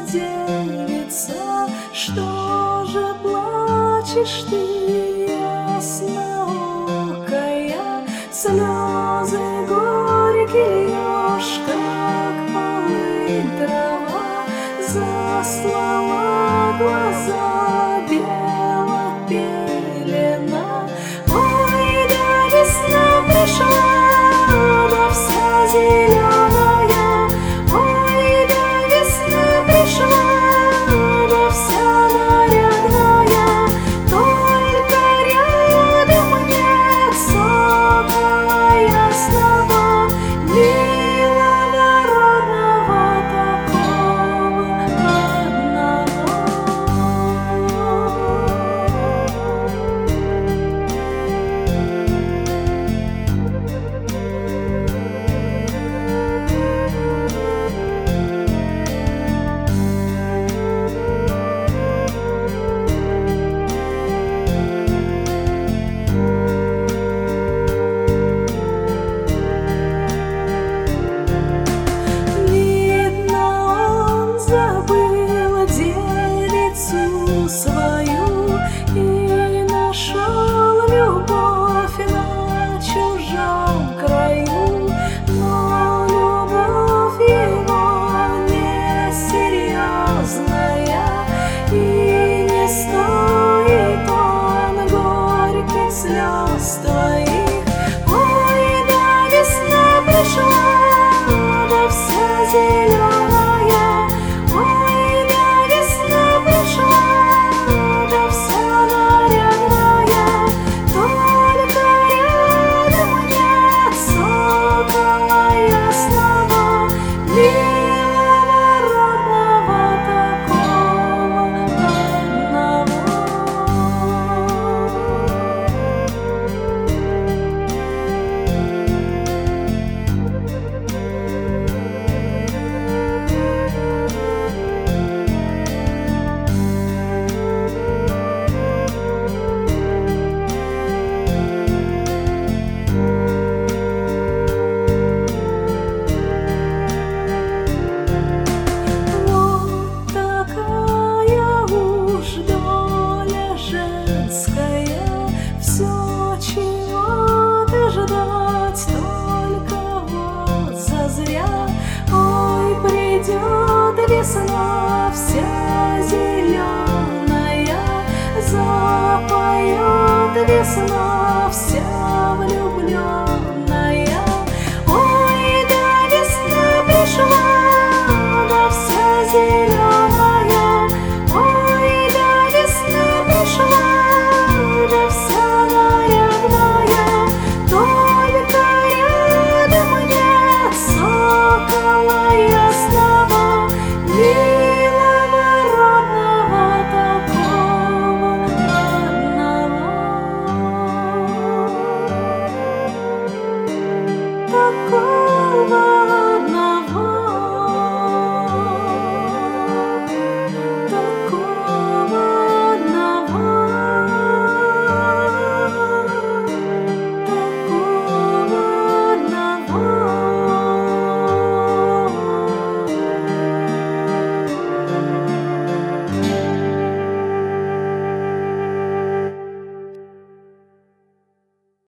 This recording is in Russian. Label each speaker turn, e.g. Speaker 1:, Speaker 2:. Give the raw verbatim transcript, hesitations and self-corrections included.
Speaker 1: девица, что же плачешь ты, ясноокая? Слезы горькие льешь, как полынь трава, заслала глаза белая пелена. Ой, да весна пришла, да вся зеленая. Ой, да весна пришла, да вся нарядная. Только рядом нет сокола ясного, милого родного такого одного. Свою и нашел любовь на чужом краю, но любовь его несерьезная, и не стоит он горьких слез твоих. Ой, да весна пришла, да вся зеленая. Ой, да весна пришла, все, чего ждать, только вот зазря. Ой, придет весна вся зеленая, запоет весна вся